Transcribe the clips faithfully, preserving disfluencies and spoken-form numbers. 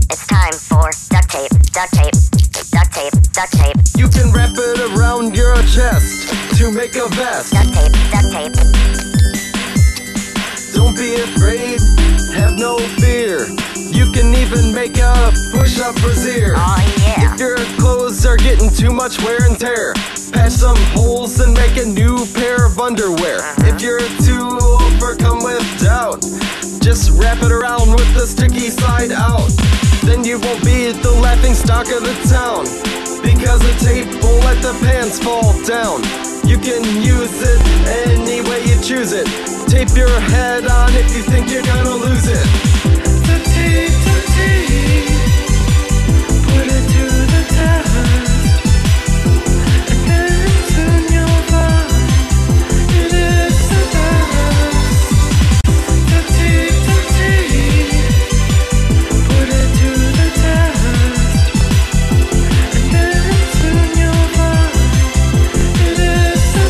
It's time for duct tape, duct tape, duct tape, duct tape. You can wrap it around your chest to make a vest. Duct tape, duct tape. Don't be afraid, have no fear. You can even make a push-up brassiere. Oh yeah. If your clothes are getting too much wear and tear, patch some holes and make a new pair of underwear. Uh-huh. If you're too overcome with doubt, just wrap it around with the sticky side out. Then you won't be the laughing stock of the town, because the tape won't let the pants fall down. You can use it any way you choose it. Tape your head on if you think you're gonna lose it. The tape, the tape, put it to the test, and then soon you'll find it is the best. The tape, the tape, put it to the test, and then soon you'll find it is the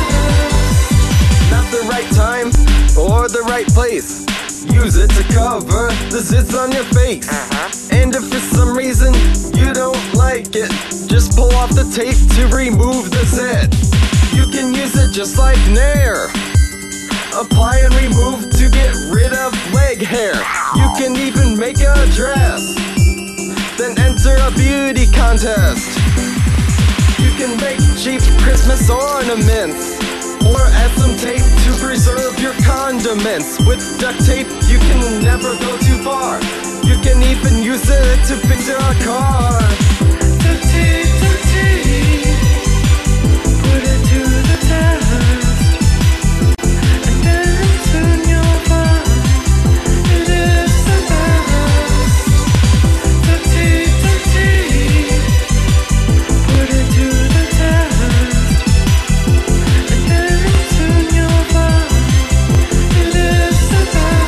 best. Not the right time or the right place. Use it to cover the zits on your face. Uh-huh. And if for some reason you don't like it, just pull off the tape to remove the zit. You can use it just like Nair. Apply and remove to get rid of leg hair. You can even make a dress, then enter a beauty contest. You can make cheap Christmas ornaments, or add some tape to preserve your condiments. With duct tape, you can never go too far. You can even use it to fix your car. The tape, the tape, put it to the test, and then soon you'll find it is the best. The tape, the tape, put it to the test, and then soon you'll find it is the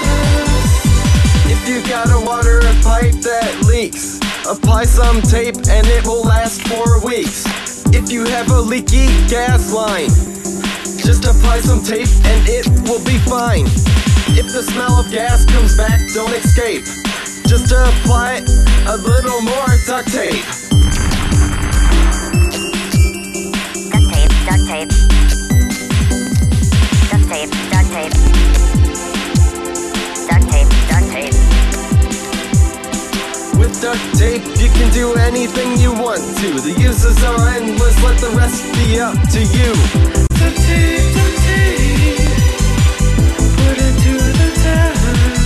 best. If you got a water pipe that leaks, apply some tape and it will last for weeks. If you have a leaky gas line, just apply some tape and it will be fine. If the smell of gas comes back, don't escape. Just apply a little more duct tape. Duct tape, duct tape. Duct tape, duct tape. Duct tape, duct tape. With duct tape, you can do anything you want to. The uses are endless, let the rest be up to you. The tape, the tape, put it to the test.